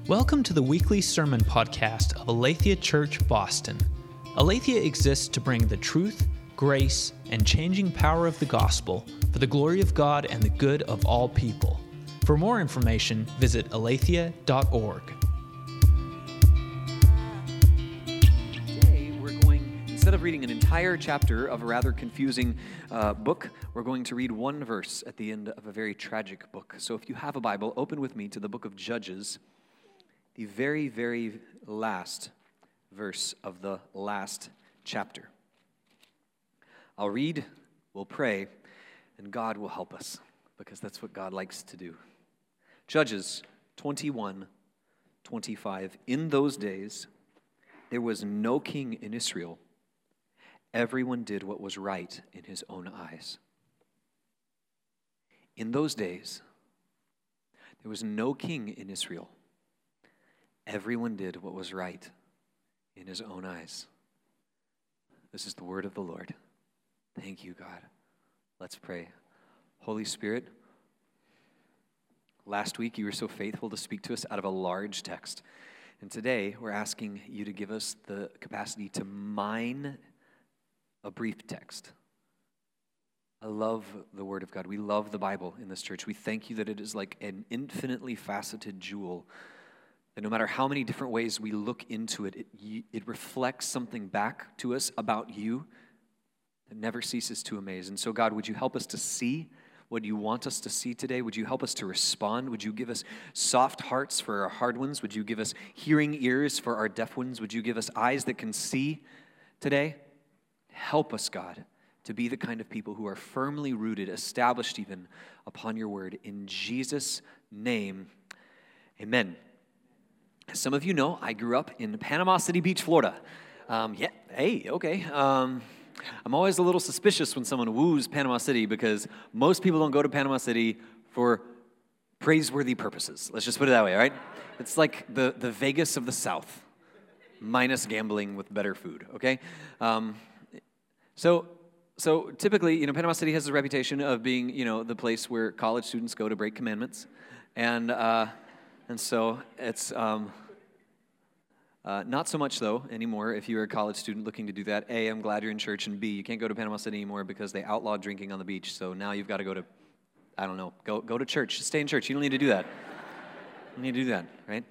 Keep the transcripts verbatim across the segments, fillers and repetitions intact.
Welcome to the weekly sermon podcast of Aletheia Church, Boston. Aletheia exists to bring the truth, grace, and changing power of the gospel for the glory of God and the good of all people. For more information, visit aletheia dot org. Today, we're going, instead of reading an entire chapter of a rather confusing uh, book, we're going to read one verse at the end of a very tragic book. So if you have a Bible, open with me to the book of Judges, the very, very last verse of the last chapter. I'll read, we'll pray, and God will help us, because that's what God likes to do. Judges twenty-one, twenty-five. In those days, there was no king in Israel. Everyone did what was right in his own eyes. In those days, there was no king in Israel. Everyone did what was right in his own eyes. This is the word of the Lord. Thank you, God. Let's pray. Holy Spirit, last week you were so faithful to speak to us out of a large text. And today we're asking you to give us the capacity to mine a brief text. I love the Word of God. We love the Bible in this church. We thank you that it is like an infinitely faceted jewel. And no matter how many different ways we look into it, it, it reflects something back to us about you that never ceases to amaze. And so, God, would you help us to see what you want us to see today? Would you help us to respond? Would you give us soft hearts for our hard ones? Would you give us hearing ears for our deaf ones? Would you give us eyes that can see today? Help us, God, to be the kind of people who are firmly rooted, established even upon your word. In Jesus' name, amen. As some of you know, I grew up in Panama City Beach, Florida. Um, yeah, hey, okay. Um, I'm always a little suspicious when someone woos Panama City because most people don't go to Panama City for praiseworthy purposes. Let's just put it that way, all right? It's like the, the Vegas of the South, minus gambling with better food, okay? Um, so... So typically, you know, Panama City has a reputation of being, you know, the place where college students go to break commandments, and uh, and so it's um, uh, not so much though anymore. If you're a college student looking to do that, A, I'm glad you're in church, and B, you can't go to Panama City anymore because they outlawed drinking on the beach. So now you've got to go to, I don't know, go go to church, stay in church. You don't need to do that. You don't need to do that, right?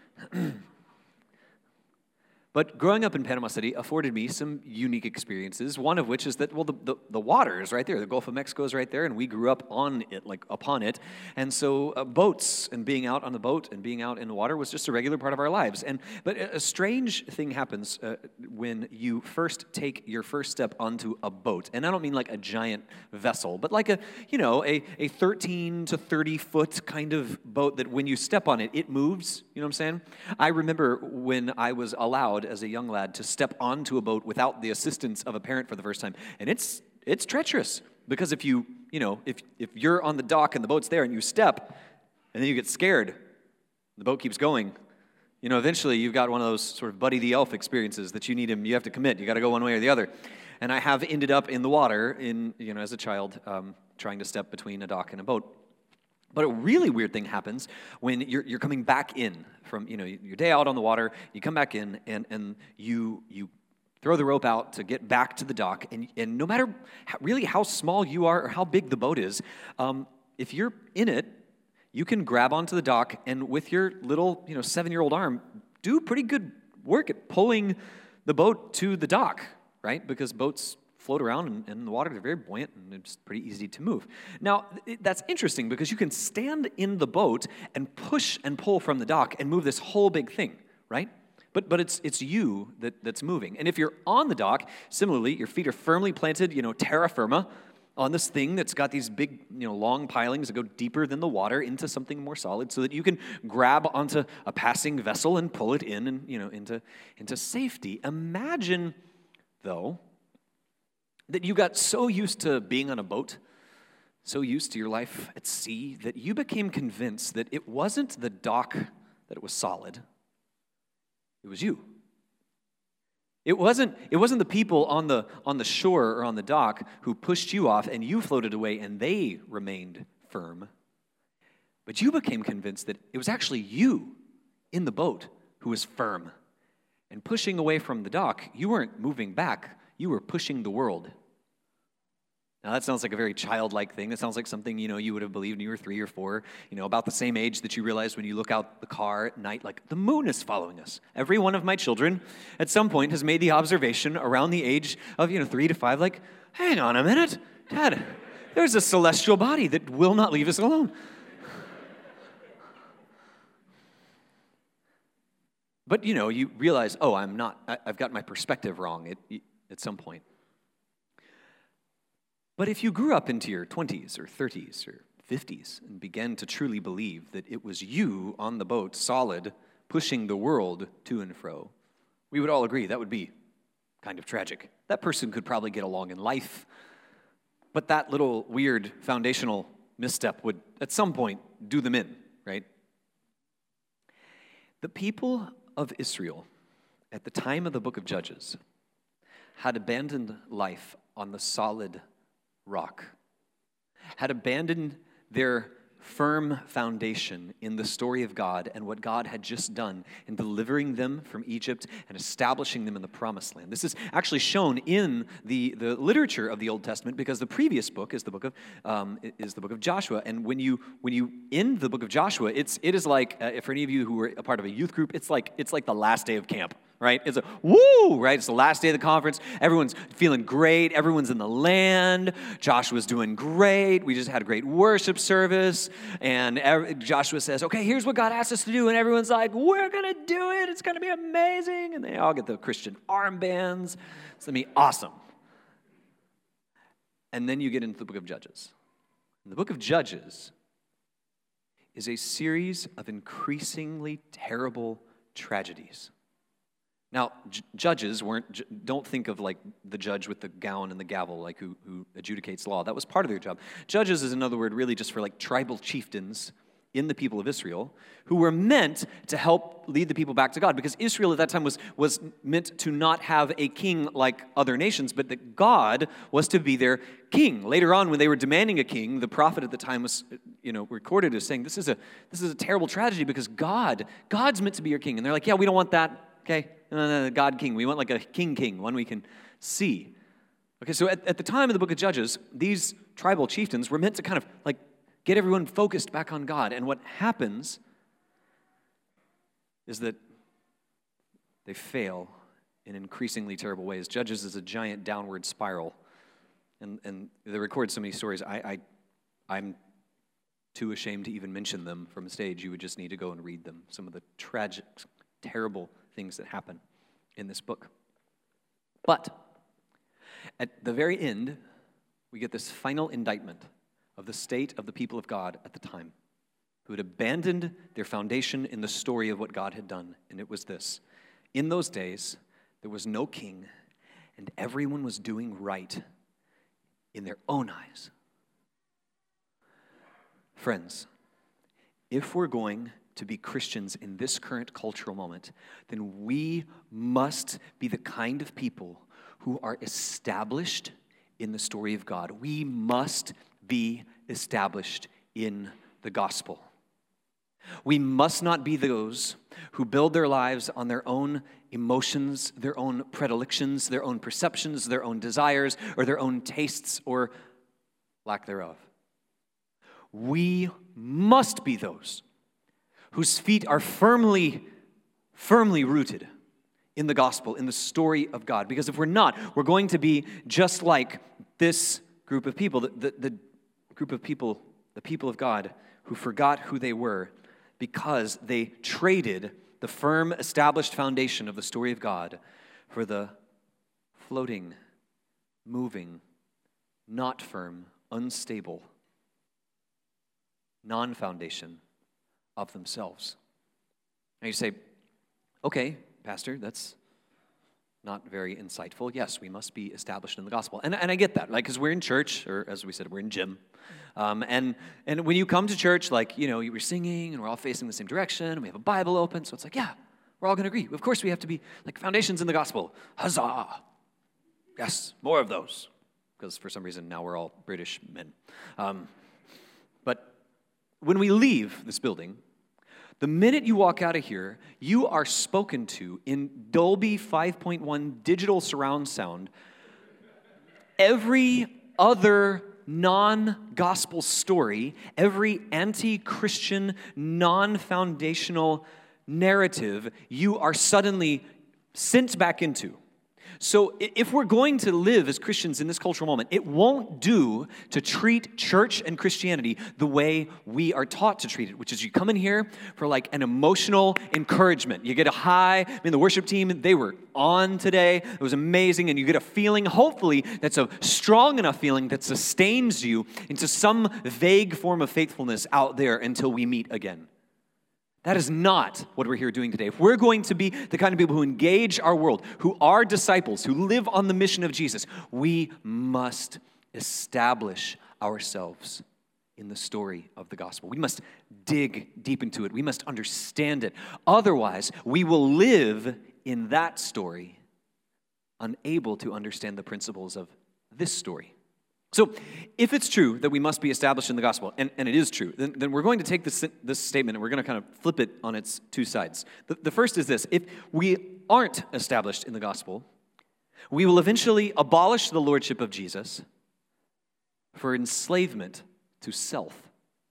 But growing up in Panama City afforded me some unique experiences, one of which is that, well, the, the, the water is right there. The Gulf of Mexico is right there, and we grew up on it, like upon it. And so uh, boats and being out on the boat and being out in the water was just a regular part of our lives. And But a strange thing happens uh, when you first take your first step onto a boat. And I don't mean like a giant vessel, but like a, you know, a, a thirteen to thirty foot kind of boat that when you step on it, it moves. You know what I'm saying? I remember when I was allowed as a young lad to step onto a boat without the assistance of a parent for the first time. And it's it's treacherous because if you, you know, if if you're on the dock and the boat's there and you step and then you get scared, the boat keeps going. You know, eventually you've got one of those sort of Buddy the Elf experiences that you need him, you have to commit. You got to go one way or the other. And I have ended up in the water in, you know, as a child um, trying to step between a dock and a boat. But a really weird thing happens when you're you're coming back in from, you know, your day out on the water, you come back in and, and you you throw the rope out to get back to the dock, and, and no matter how, really how small you are or how big the boat is, um, if you're in it, you can grab onto the dock and with your little, you know, seven-year-old arm, do pretty good work at pulling the boat to the dock, right? Because boats float around in, in the water. They're very buoyant, and it's pretty easy to move. Now, it, that's interesting because you can stand in the boat and push and pull from the dock and move this whole big thing, right? But but it's it's you that, that's moving. And if you're on the dock, similarly, your feet are firmly planted, you know, terra firma, on this thing that's got these big, you know, long pilings that go deeper than the water into something more solid so that you can grab onto a passing vessel and pull it in and, you know, into, into safety. Imagine, though, that you got so used to being on a boat, so used to your life at sea, that you became convinced that it wasn't the dock that it was solid, it was you. It wasn't, it wasn't the people on the, on the shore or on the dock who pushed you off and you floated away and they remained firm. But you became convinced that it was actually you in the boat who was firm. And pushing away from the dock, you weren't moving back, you were pushing the world. Now that sounds like a very childlike thing. That sounds like something, you know, you would have believed when you were three or four, you know, about the same age that you realize when you look out the car at night, like the moon is following us. Every one of my children at some point has made the observation around the age of, you know, three to five, like, hang on a minute, Dad, there's a celestial body that will not leave us alone. But, you know, you realize, oh, I'm not, I, I've got my perspective wrong at, at some point. But if you grew up into your twenties or thirties or fifties and began to truly believe that it was you on the boat, solid, pushing the world to and fro, we would all agree that would be kind of tragic. That person could probably get along in life, but that little weird foundational misstep would at some point do them in, right? The people of Israel at the time of the book of Judges had abandoned life on the solid rock, had abandoned their firm foundation in the story of God and what God had just done in delivering them from Egypt and establishing them in the promised land. This is actually shown in the, the literature of the Old Testament because the previous book is the book of um, is the book of Joshua. And when you when you end the book of Joshua, it's it is like uh, for any of you who were a part of a youth group, it's like it's like the last day of camp. Right? It's a woo, right? It's the last day of the conference. Everyone's feeling great. Everyone's in the land. Joshua's doing great. We just had a great worship service. And every, Joshua says, okay, here's what God asked us to do. And everyone's like, we're going to do it. It's going to be amazing. And they all get the Christian armbands. It's going to be awesome. And then you get into the book of Judges. And the book of Judges is a series of increasingly terrible tragedies. Now, j- judges weren't, j- don't think of like the judge with the gown and the gavel, like who, who adjudicates law. That was part of their job. Judges is another word really just for like tribal chieftains in the people of Israel who were meant to help lead the people back to God, because Israel at that time was, was meant to not have a king like other nations, but that God was to be their king. Later on, when they were demanding a king, the prophet at the time was, you know, recorded as saying, this is a, this is a terrible tragedy because God, God's meant to be your king. And they're like, yeah, we don't want that. Okay, no, no, no, God king. We want like a king king, one we can see. Okay, so at, at the time of the book of Judges, these tribal chieftains were meant to kind of like get everyone focused back on God. And what happens is that they fail in increasingly terrible ways. Judges is a giant downward spiral. And, and they record so many stories. I, I, I'm too ashamed to even mention them from the stage. You would just need to go and read them. Some of the tragic, terrible things that happen in this book. But at the very end, we get this final indictment of the state of the people of God at the time, who had abandoned their foundation in the story of what God had done. And it was this: in those days, there was no king, and everyone was doing right in their own eyes. Friends, if we're going to be Christians in this current cultural moment, then we must be the kind of people who are established in the story of God. We must be established in the gospel. We must not be those who build their lives on their own emotions, their own predilections, their own perceptions, their own desires, or their own tastes or lack thereof. We must be those whose feet are firmly, firmly rooted in the gospel, in the story of God. Because if we're not, we're going to be just like this group of people, the, the, the group of people, the people of God, who forgot who they were because they traded the firm, established foundation of the story of God for the floating, moving, not firm, unstable, non-foundation of themselves. Now you say, okay, Pastor, that's not very insightful. Yes, we must be established in the gospel. And, and I get that, like, because we're in church, or as we said, we're in gym. Um, and, and when you come to church, like, you know, we're singing, and we're all facing the same direction, and we have a Bible open, so it's like, yeah, we're all going to agree. Of course we have to be, like, foundations in the gospel. Huzzah! Yes, more of those. Because for some reason, now we're all British men. Um, but when we leave this building, The minute you walk out of here, you are spoken to in Dolby five point one digital surround sound. Every other non-gospel story, every anti-Christian, non-foundational narrative, you are suddenly sent back into. So if we're going to live as Christians in this cultural moment, it won't do to treat church and Christianity the way we are taught to treat it, which is you come in here for like an emotional encouragement. You get a high. I mean, the worship team, they were on today. It was amazing. And you get a feeling, hopefully, that's a strong enough feeling that sustains you into some vague form of faithfulness out there until we meet again. That is not what we're here doing today. If we're going to be the kind of people who engage our world, who are disciples, who live on the mission of Jesus, we must establish ourselves in the story of the gospel. We must dig deep into it. We must understand it. Otherwise, we will live in that story, unable to understand the principles of this story. So, if it's true that we must be established in the gospel, and, and it is true, then, then we're going to take this, this statement and we're going to kind of flip it on its two sides. The, the first is this: if we aren't established in the gospel, we will eventually abolish the lordship of Jesus for enslavement to self.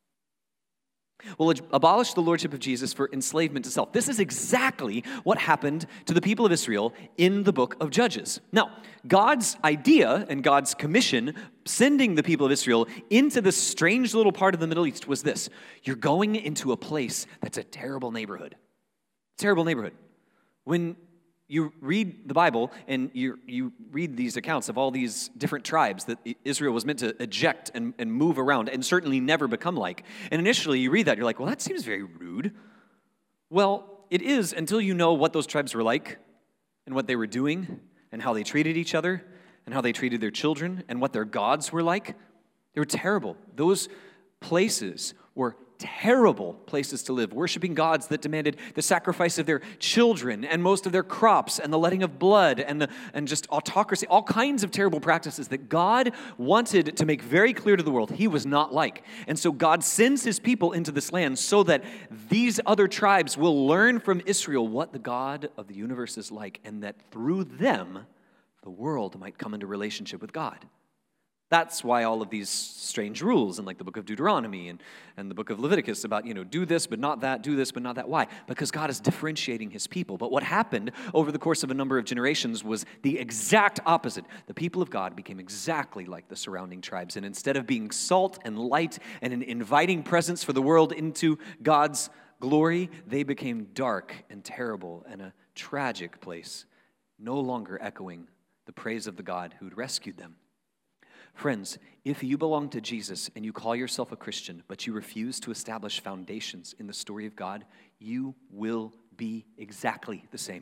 We'll abolish the lordship of Jesus for enslavement to self. This is exactly what happened to the people of Israel in the book of Judges. Now, God's idea and God's commission sending the people of Israel into this strange little part of the Middle East was this: you're going into a place that's a terrible neighborhood. Terrible neighborhood. When you read the Bible and you you read these accounts of all these different tribes that Israel was meant to eject and, and move around and certainly never become like. And initially you read that, you're like, well, that seems very rude. Well, it is until you know what those tribes were like and what they were doing and how they treated each other and how they treated their children and what their gods were like. They were terrible. Those places were terrible places to live, worshiping gods that demanded the sacrifice of their children and most of their crops and the letting of blood and, the, and just autocracy, all kinds of terrible practices that God wanted to make very clear to the world he was not like. And so God sends his people into this land so that these other tribes will learn from Israel what the God of the universe is like, and that through them, the world might come into relationship with God. That's why all of these strange rules in like the book of Deuteronomy and, and the book of Leviticus about, you know, do this but not that, do this but not that. Why? Because God is differentiating his people. But what happened over the course of a number of generations was the exact opposite. The people of God became exactly like the surrounding tribes. And instead of being salt and light and an inviting presence for the world into God's glory, they became dark and terrible and a tragic place, no longer echoing the praise of the God who'd rescued them. Friends, if you belong to Jesus and you call yourself a Christian, but you refuse to establish foundations in the story of God, you will be exactly the same.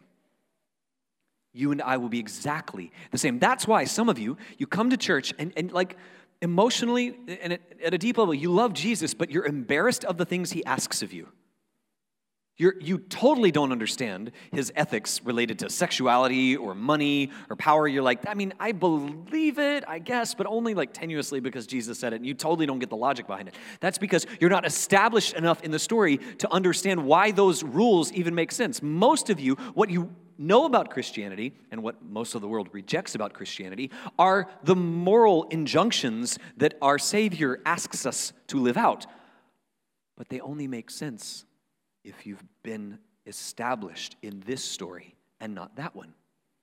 You and I will be exactly the same. That's why some of you, you come to church and, and like emotionally and at, at a deep level, you love Jesus, but you're embarrassed of the things he asks of you. You're, you totally don't understand his ethics related to sexuality or money or power. You're like, I mean, I believe it, I guess, but only like tenuously because Jesus said it, and you totally don't get the logic behind it. That's because you're not established enough in the story to understand why those rules even make sense. Most of you, what you know about Christianity and what most of the world rejects about Christianity are the moral injunctions that our Savior asks us to live out. But they only make sense if you've been established in this story and not that one.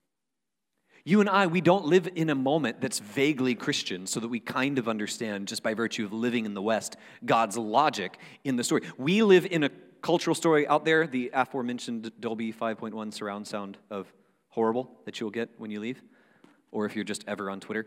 You and I, we don't live in a moment that's vaguely Christian so that we kind of understand, just by virtue of living in the West, God's logic in the story. We live in a cultural story out there, the aforementioned Dolby five point one surround sound of horrible that you'll get when you leave, or if you're just ever on Twitter.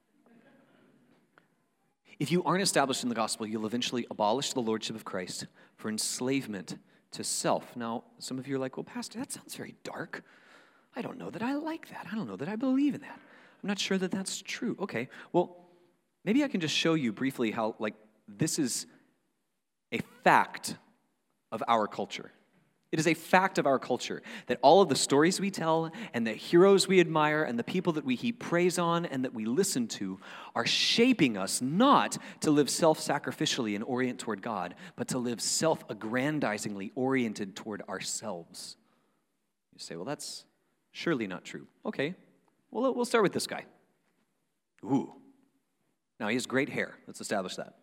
If you aren't established in the gospel, you'll eventually abolish the lordship of Christ for enslavement to self. Now, some of you are like, well, Pastor, that sounds very dark. I don't know that I like that. I don't know that I believe in that. I'm not sure that that's true. Okay, well, maybe I can just show you briefly how, like, this is a fact of our culture. It is a fact of our culture that all of the stories we tell and the heroes we admire and the people that we heap praise on and that we listen to are shaping us not to live self-sacrificially and orient toward God, but to live self-aggrandizingly oriented toward ourselves. You say, well, that's surely not true. Okay, well, we'll start with this guy. Ooh. Now, he has great hair. Let's establish that.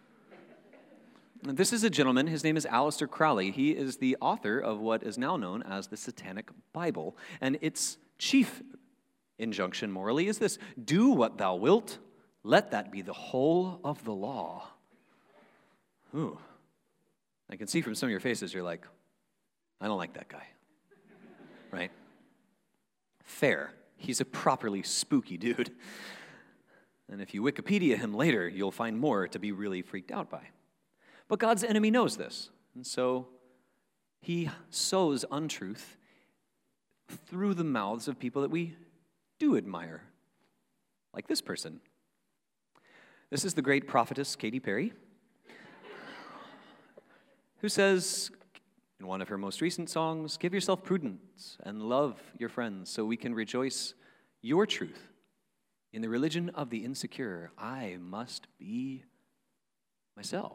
This is a gentleman, his name is Aleister Crowley. He is the author of what is now known as the Satanic Bible. And its chief injunction morally is this: do what thou wilt, let that be the whole of the law. Ooh. I can see from some of your faces, you're like, I don't like that guy. Right? Fair. He's a properly spooky dude. And if you Wikipedia him later, you'll find more to be really freaked out by. But God's enemy knows this, and so he sows untruth through the mouths of people that we do admire, like this person. This is the great prophetess Katy Perry, who says in one of her most recent songs, "Give yourself prudence and love your friends so we can rejoice your truth. In the religion of the insecure, I must be myself."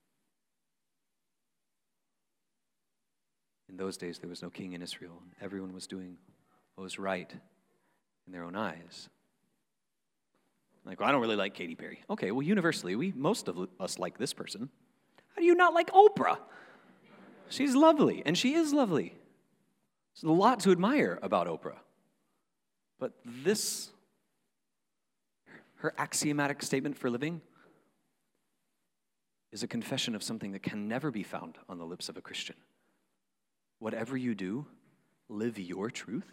In those days, there was no king in Israel, and everyone was doing what was right in their own eyes. Like, well, I don't really like Katy Perry. Okay, well, universally, we most of us like this person. How do you not like Oprah? She's lovely, and she is lovely. There's a lot to admire about Oprah. But this, her axiomatic statement for living, is a confession of something that can never be found on the lips of a Christian. Whatever you do, live your truth.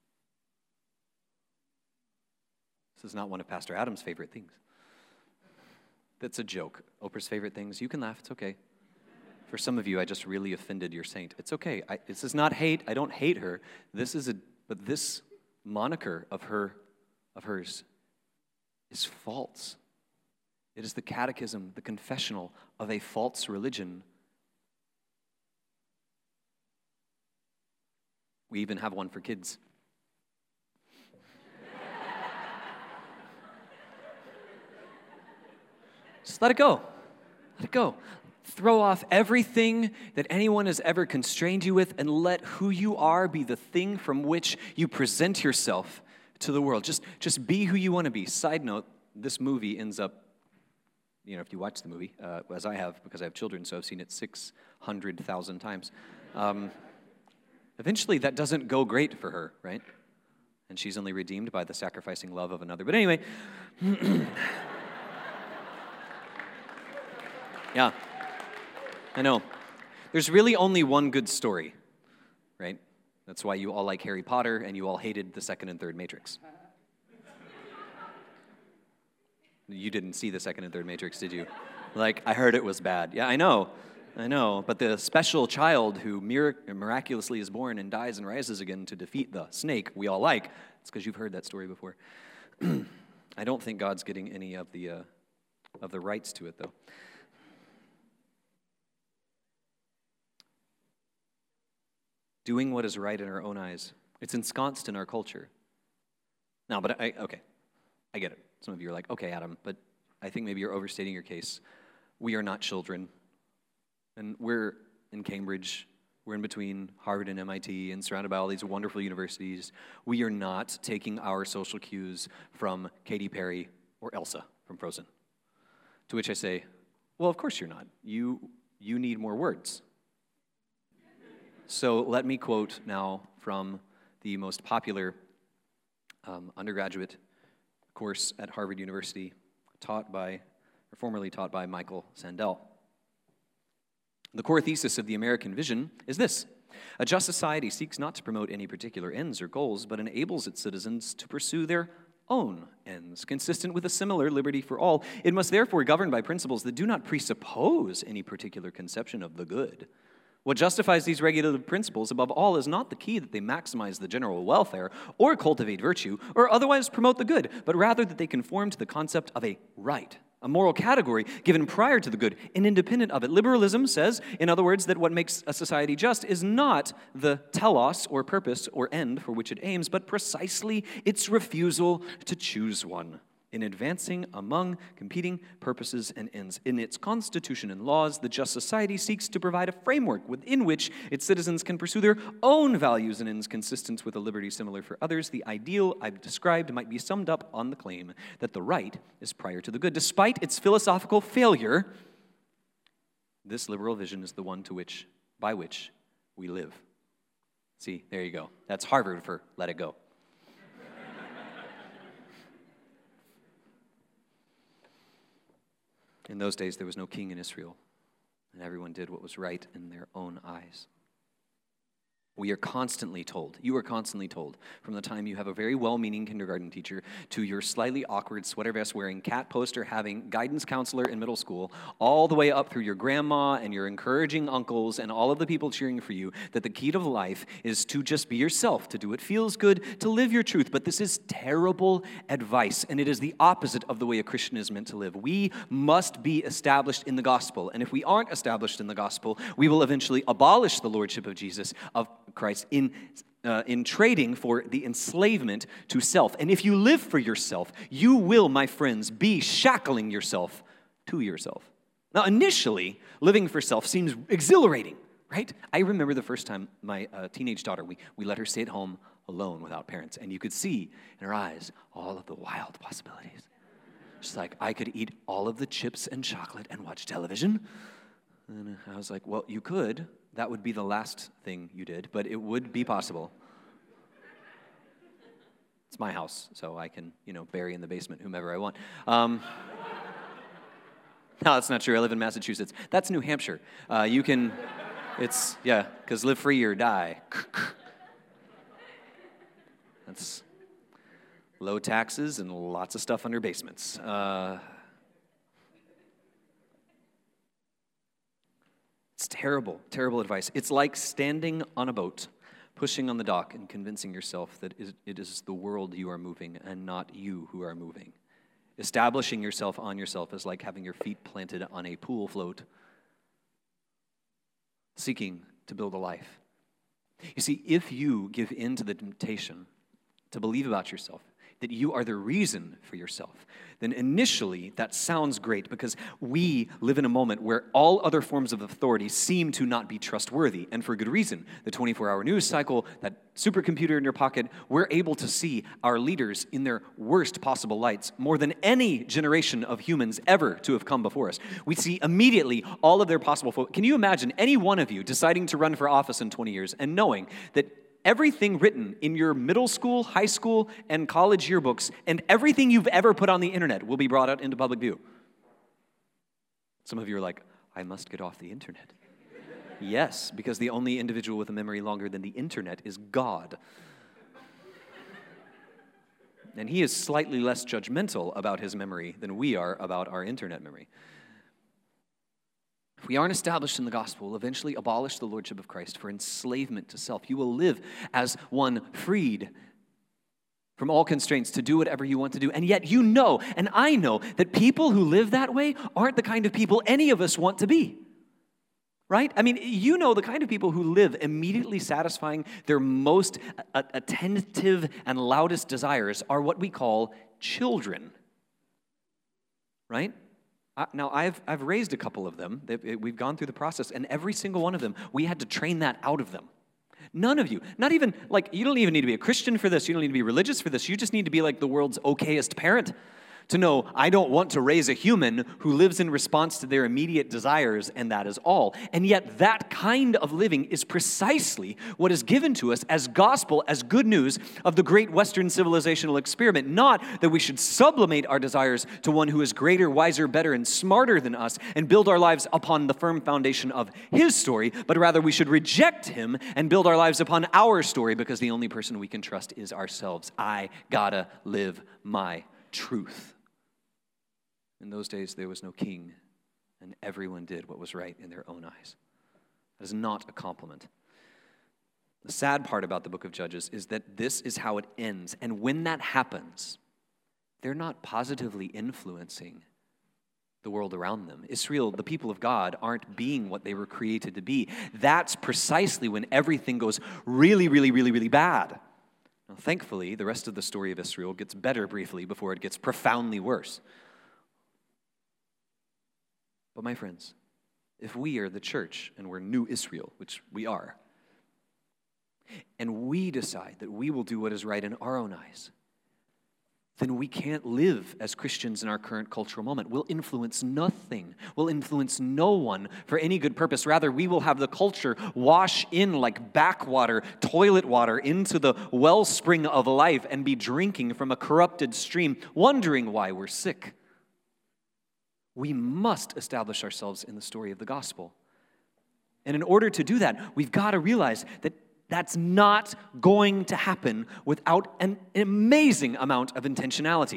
This is not one of Pastor Adam's favorite things. That's a joke. Oprah's favorite things. You can laugh. It's okay. For some of you, I just really offended your saint. It's okay. I, this is not hate. I don't hate her. This is a, but this moniker of her, of hers, is false. It is the catechism, the confessional of a false religion. We even have one for kids. Just let it go. Let it go. Throw off everything that anyone has ever constrained you with and let who you are be the thing from which you present yourself to the world. Just, just be who you want to be. Side note, this movie ends up, you know, if you watch the movie, uh, as I have, because I have children, so I've seen it six hundred thousand times. Um, eventually, that doesn't go great for her, right? And she's only redeemed by the sacrificing love of another. But anyway, yeah, I know. There's really only one good story, right? That's why you all like Harry Potter and you all hated the second and third Matrix. You didn't see the second and third Matrix, did you? Like, I heard it was bad. Yeah, I know. I know. But the special child who mirac- miraculously is born and dies and rises again to defeat the snake we all like, it's because you've heard that story before. I don't think God's getting any of the uh, of the rights to it, though. Doing what is right in our own eyes. It's ensconced in our culture. Now, but I, okay, I get it. Some of you are like, okay, Adam, but I think maybe you're overstating your case. We are not children. And we're in Cambridge. We're in between Harvard and M I T and surrounded by all these wonderful universities. We are not taking our social cues from Katy Perry or Elsa from Frozen. To which I say, well, of course you're not. You, you need more words. So let me quote now from the most popular um, undergraduate course at Harvard University, taught by, or formerly taught by Michael Sandel. The core thesis of the American vision is this: a just society seeks not to promote any particular ends or goals, but enables its citizens to pursue their own ends, consistent with a similar liberty for all. It must therefore govern by principles that do not presuppose any particular conception of the good. What justifies these regulative principles, above all, is not the key that they maximize the general welfare or cultivate virtue or otherwise promote the good, but rather that they conform to the concept of a right, a moral category given prior to the good and independent of it. Liberalism says, in other words, that what makes a society just is not the telos or purpose or end for which it aims, but precisely its refusal to choose one in advancing among competing purposes and ends. In its constitution and laws, the just society seeks to provide a framework within which its citizens can pursue their own values and ends consistent with a liberty similar for others. The ideal I've described might be summed up on the claim that the right is prior to the good. Despite its philosophical failure, this liberal vision is the one to which, by which we live. See, there you go. That's Harvard for let it go. In those days, there was no king in Israel, and everyone did what was right in their own eyes. We are constantly told, you are constantly told, from the time you have a very well-meaning kindergarten teacher to your slightly awkward sweater vest wearing, cat poster having guidance counselor in middle school, all the way up through your grandma and your encouraging uncles and all of the people cheering for you, that the key to life is to just be yourself, to do what feels good, to live your truth. But this is terrible advice, and it is the opposite of the way a Christian is meant to live. We must be established in the gospel, and if we aren't established in the gospel, we will eventually abolish the lordship of Jesus, of Christ, in uh, in trading for the enslavement to self. And if you live for yourself, you will, my friends, be shackling yourself to yourself. Now, initially, living for self seems exhilarating, right? I remember the first time my uh, teenage daughter, we, we let her stay at home alone without parents, and you could see in her eyes all of the wild possibilities. She's like, I could eat all of the chips and chocolate and watch television. And I was like, well, you could. That would be the last thing you did, but it would be possible. It's my house, so I can, you know, bury in the basement whomever I want. Um, no, that's not true. I live in Massachusetts. That's New Hampshire. Uh, you can, it's, yeah, because live free or die. That's low taxes and lots of stuff under basements. Uh, It's terrible, terrible advice. It's like standing on a boat, pushing on the dock and convincing yourself that it is the world you are moving and not you who are moving. Establishing yourself on yourself is like having your feet planted on a pool float, seeking to build a life. You see, if you give in to the temptation to believe about yourself, that you are the reason for yourself, then initially that sounds great because we live in a moment where all other forms of authority seem to not be trustworthy, and for good reason. The twenty-four hour news cycle, that supercomputer in your pocket, we're able to see our leaders in their worst possible lights more than any generation of humans ever to have come before us. We see immediately all of their possible... Fo- Can you imagine any one of you deciding to run for office in twenty years and knowing that everything written in your middle school, high school, and college yearbooks, and everything you've ever put on the internet will be brought out into public view? Some of you are like, I must get off the internet. Yes, because the only individual with a memory longer than the internet is God. And he is slightly less judgmental about his memory than we are about our internet memory. If we aren't established in the gospel, we'll eventually abolish the lordship of Christ for enslavement to self. You will live as one freed from all constraints to do whatever you want to do. And yet you know, and I know, that people who live that way aren't the kind of people any of us want to be. Right? I mean, you know the kind of people who live immediately satisfying their most attentive and loudest desires are what we call children. Right? Now, I've I've raised a couple of them. We've gone through the process, and every single one of them, we had to train that out of them. None of you, not even, like, you don't even need to be a Christian for this. You don't need to be religious for this. You just need to be like the world's okayest parent to know, I don't want to raise a human who lives in response to their immediate desires, and that is all. And yet that kind of living is precisely what is given to us as gospel, as good news of the great Western civilizational experiment. Not that we should sublimate our desires to one who is greater, wiser, better, and smarter than us and build our lives upon the firm foundation of his story, but rather we should reject him and build our lives upon our story, because the only person we can trust is ourselves. I gotta live my truth. In those days, there was no king, and everyone did what was right in their own eyes. That is not a compliment. The sad part about the book of Judges is that this is how it ends. And when that happens, they're not positively influencing the world around them. Israel, the people of God, aren't being what they were created to be. That's precisely when everything goes really, really, really, really bad. Now, thankfully, the rest of the story of Israel gets better briefly before it gets profoundly worse. But my friends, if we are the church and we're new Israel, which we are, and we decide that we will do what is right in our own eyes, then we can't live as Christians in our current cultural moment. We'll influence nothing. We'll influence no one for any good purpose. Rather, we will have the culture wash in like backwater, toilet water into the wellspring of life and be drinking from a corrupted stream, wondering why we're sick. We must establish ourselves in the story of the gospel. And in order to do that, we've got to realize that that's not going to happen without an amazing amount of intentionality.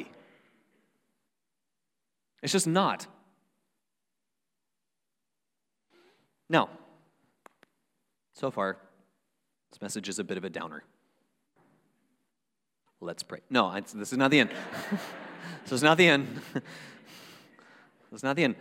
It's just not. Now, so far, this message is a bit of a downer. Let's pray. No, it's, this is not the end. This is not the end. This is not the end.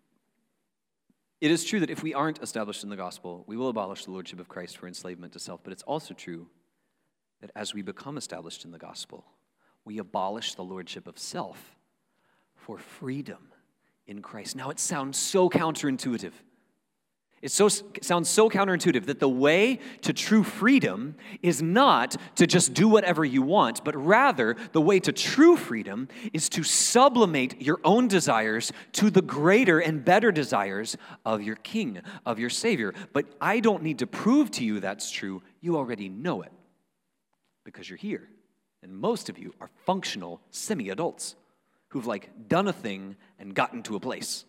It is true that if we aren't established in the gospel, we will abolish the lordship of Christ for enslavement to self. But it's also true that as we become established in the gospel, we abolish the lordship of self for freedom in Christ. Now, it sounds so counterintuitive. It so, it sounds so counterintuitive that the way to true freedom is not to just do whatever you want, but rather the way to true freedom is to sublimate your own desires to the greater and better desires of your King, of your Savior. But I don't need to prove to you that's true. You already know it because you're here. And most of you are functional semi-adults who've like done a thing and gotten to a place.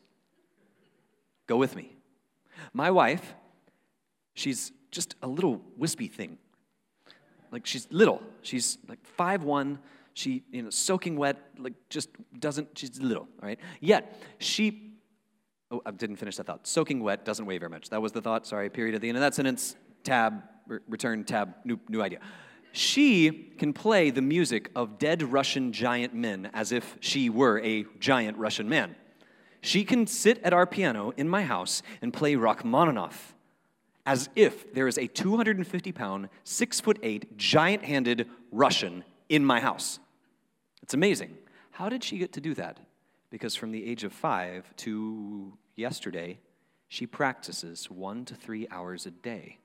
Go with me. My wife, she's just a little wispy thing. Like, she's little. She's like five one. She, you know, soaking wet, like just doesn't, she's little, all right? Yet, she, oh, I didn't finish that thought. Soaking wet doesn't weigh very much. That was the thought, sorry, period at the end of that sentence. Tab, re- return, tab, new, new idea. She can play the music of dead Russian giant men as if she were a giant Russian man. She can sit at our piano in my house and play Rachmaninoff as if there is a two hundred fifty pound, six foot eight, giant-handed Russian in my house. It's amazing. How did she get to do that? Because from the age of five to yesterday, she practices one to three hours a day.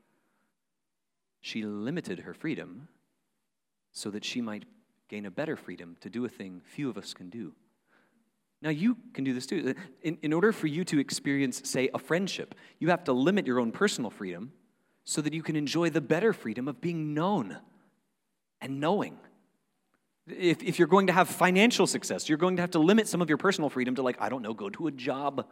She limited her freedom so that she might gain a better freedom to do a thing few of us can do. Now, you can do this too. In, in order for you to experience, say, a friendship, you have to limit your own personal freedom so that you can enjoy the better freedom of being known and knowing. If, if you're going to have financial success, you're going to have to limit some of your personal freedom to, like, I don't know, go to a job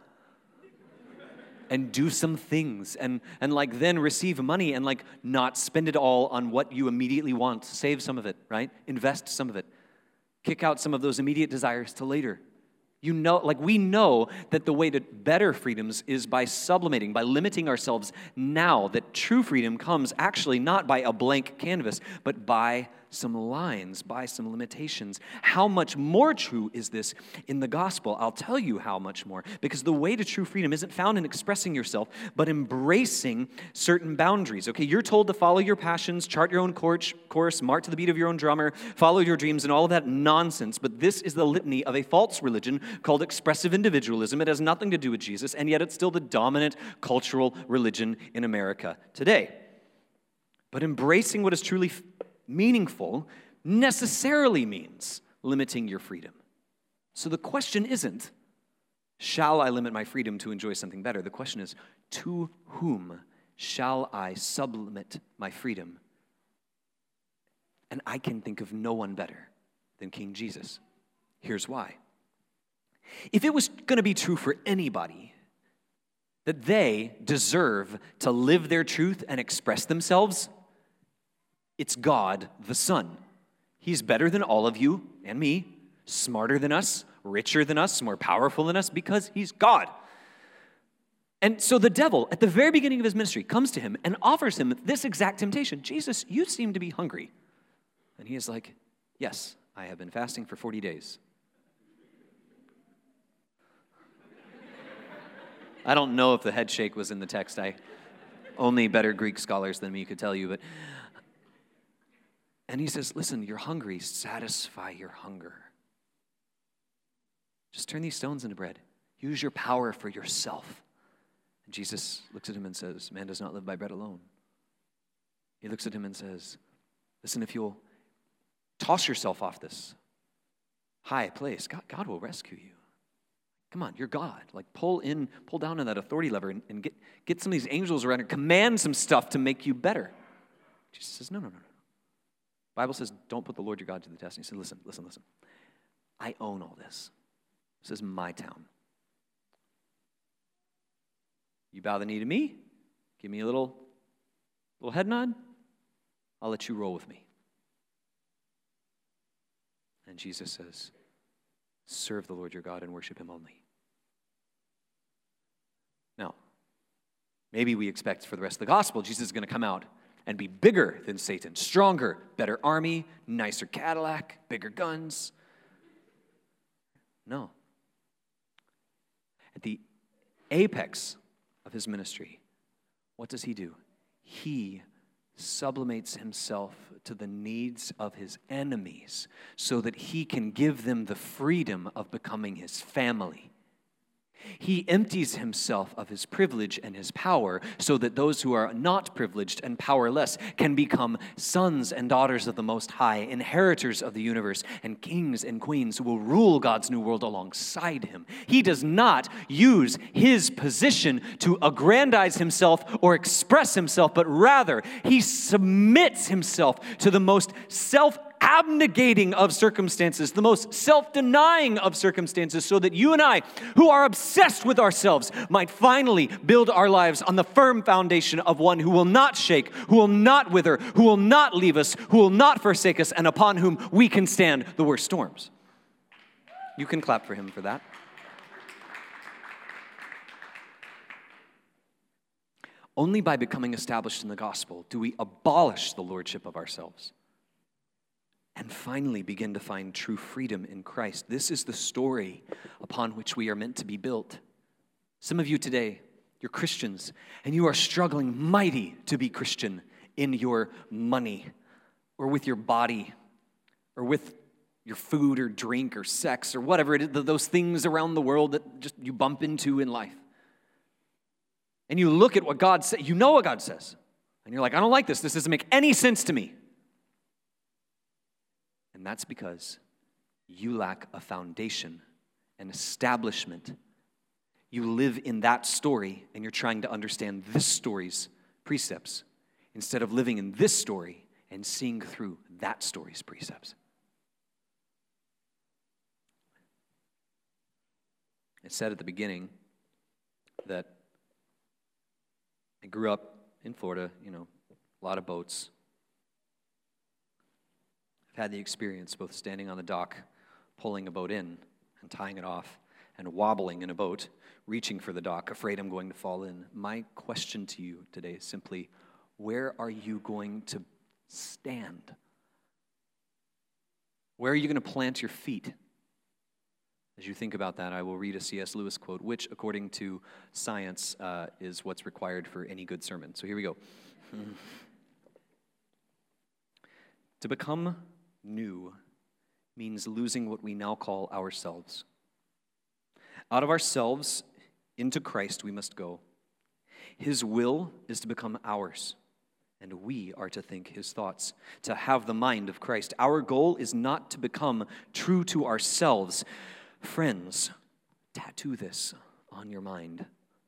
and do some things and, and like, then receive money and, like, not spend it all on what you immediately want. Save some of it, right? Invest some of it. Kick out some of those immediate desires to later. You know, like we know that the way to better freedoms is by sublimating, by limiting ourselves now, that true freedom comes actually not by a blank canvas, but by some lines, by some limitations. How much more true is this in the gospel? I'll tell you how much more, because the way to true freedom isn't found in expressing yourself, but embracing certain boundaries. Okay, you're told to follow your passions, chart your own course, march to the beat of your own drummer, follow your dreams, and all of that nonsense, but this is the litany of a false religion called expressive individualism. It has nothing to do with Jesus, and yet it's still the dominant cultural religion in America today. But embracing what is truly f- meaningful necessarily means limiting your freedom. So the question isn't, shall I limit my freedom to enjoy something better? The question is, to whom shall I sublimate my freedom? And I can think of no one better than King Jesus. Here's why. If it was going to be true for anybody that they deserve to live their truth and express themselves, it's God the Son. He's better than all of you and me, smarter than us, richer than us, more powerful than us, because he's God. And so the devil, at the very beginning of his ministry, comes to him and offers him this exact temptation. Jesus, you seem to be hungry. And he is like, yes, I have been fasting for forty days. I don't know if the head shake was in the text. I only better Greek scholars than me could tell you. But and he says, listen, you're hungry. Satisfy your hunger. Just turn these stones into bread. Use your power for yourself. And Jesus looks at him and says, man does not live by bread alone. He looks at him and says, listen, if you'll toss yourself off this high place, God, God will rescue you. Come on, you're God. Like pull in, pull down on that authority lever and, and get, get some of these angels around and command some stuff to make you better. Jesus says, no, no, no, no. The Bible says, don't put the Lord your God to the test. And he said, listen, listen, listen. I own all this. This is my town. You bow the knee to me, give me a little, little head nod, I'll let you roll with me. And Jesus says, serve the Lord your God and worship him only. Now, maybe we expect for the rest of the gospel, Jesus is going to come out and be bigger than Satan, stronger, better army, nicer Cadillac, bigger guns. No. At the apex of his ministry, what does he do? He sublimates himself to the needs of his enemies so that he can give them the freedom of becoming his family. He empties himself of his privilege and his power so that those who are not privileged and powerless can become sons and daughters of the Most High, inheritors of the universe, and kings and queens who will rule God's new world alongside him. He does not use his position to aggrandize himself or express himself, but rather he submits himself to the most self abnegating of circumstances, the most self-denying of circumstances, so that you and I, who are obsessed with ourselves, might finally build our lives on the firm foundation of one who will not shake, who will not wither, who will not leave us, who will not forsake us, and upon whom we can stand the worst storms. You can clap for him for that. Only by becoming established in the gospel do we abolish the lordship of ourselves and finally begin to find true freedom in Christ. This is the story upon which we are meant to be built. Some of you today, you're Christians, and you are struggling mighty to be Christian in your money, or with your body, or with your food or drink or sex or whatever it is, those things around the world that just you bump into in life. And you look at what God says, you know what God says, and you're like, I don't like this. This doesn't make any sense to me. And that's because you lack a foundation, an establishment. You live in that story, and you're trying to understand this story's precepts instead of living in this story and seeing through that story's precepts. I said at the beginning that I grew up in Florida, you know, a lot of boats. I've had the experience both standing on the dock, pulling a boat in and tying it off, and wobbling in a boat, reaching for the dock, afraid I'm going to fall in. My question to you today is simply, where are you going to stand? Where are you going to plant your feet? As you think about that, I will read a C S Lewis quote, which, according to science, uh, is what's required for any good sermon. So here we go. To become new means losing what we now call ourselves. Out of ourselves into Christ we must go. His will is to become ours, and we are to think his thoughts, to have the mind of Christ. Our goal is not to become true to ourselves. Friends, tattoo this on your mind.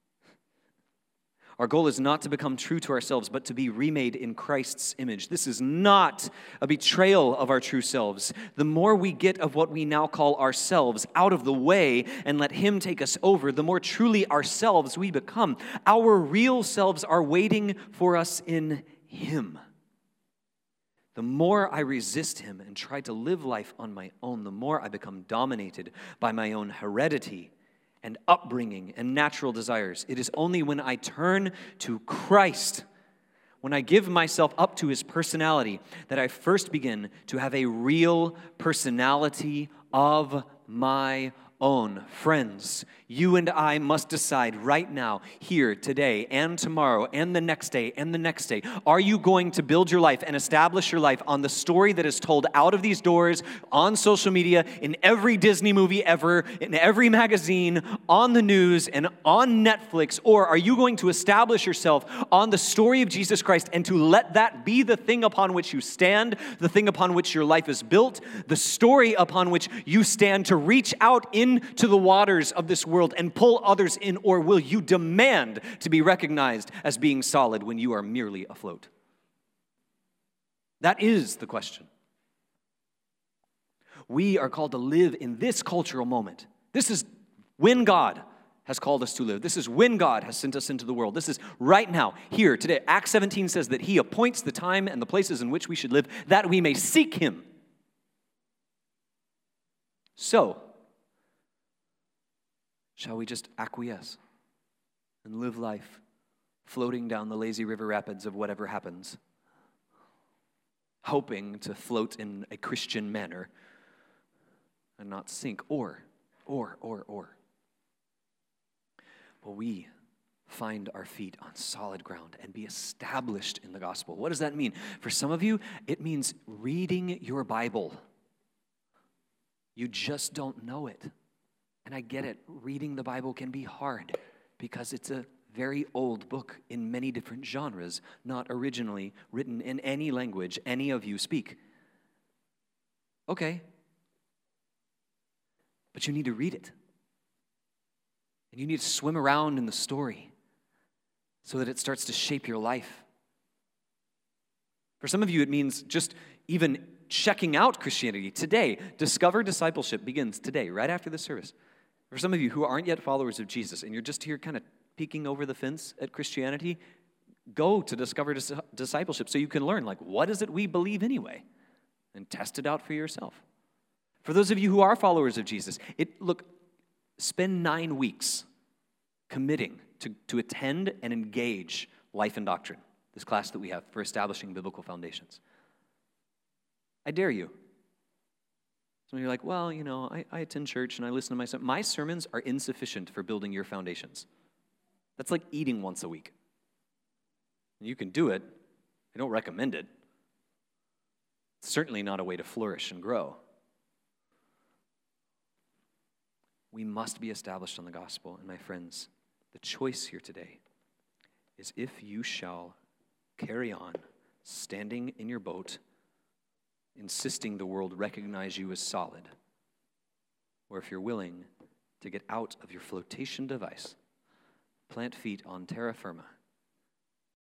Our goal is not to become true to ourselves, but to be remade in Christ's image. This is not a betrayal of our true selves. The more we get of what we now call ourselves out of the way and let him take us over, the more truly ourselves we become. Our real selves are waiting for us in him. The more I resist him and try to live life on my own, the more I become dominated by my own heredity and upbringing and natural desires. It is only when I turn to Christ, when I give myself up to his personality, that I first begin to have a real personality of my own. Friends, you and I must decide right now, here, today, and tomorrow, and the next day, and the next day. Are you going to build your life and establish your life on the story that is told out of these doors, on social media, in every Disney movie ever, in every magazine, on the news, and on Netflix? Or are you going to establish yourself on the story of Jesus Christ and to let that be the thing upon which you stand, the thing upon which your life is built, the story upon which you stand to reach out in to the waters of this world and pull others in? Or will you demand to be recognized as being solid when you are merely afloat? That is the question. We are called to live in this cultural moment. This is when God has called us to live. This is when God has sent us into the world. This is right now, here, today. Acts seventeen says that he appoints the time and the places in which we should live, that we may seek him. So, shall we just acquiesce and live life floating down the lazy river rapids of whatever happens, hoping to float in a Christian manner and not sink? Or, or, or, or, will we find our feet on solid ground and be established in the gospel? What does that mean? For some of you, it means reading your Bible. You just don't know it. And I get it. Reading the Bible can be hard because it's a very old book in many different genres, not originally written in any language any of you speak. Okay. But you need to read it. And you need to swim around in the story so that it starts to shape your life. For some of you, it means just even checking out Christianity today. Discover Discipleship begins today, right after the service. For some of you who aren't yet followers of Jesus and you're just here kind of peeking over the fence at Christianity, go to Discover Dis- Discipleship so you can learn, like, what is it we believe anyway? And test it out for yourself. For those of you who are followers of Jesus, it look, spend nine weeks committing to, to attend and engage Life and Doctrine, this class that we have for establishing biblical foundations. I dare you. Some of you are like, well, you know, I, I attend church and I listen to my sermons. My sermons are insufficient for building your foundations. That's like eating once a week. You can do it. I don't recommend it. It's certainly not a way to flourish and grow. We must be established on the gospel. And my friends, the choice here today is if you shall carry on standing in your boat, insisting the world recognize you as solid, or if you're willing to get out of your flotation device, plant feet on terra firma,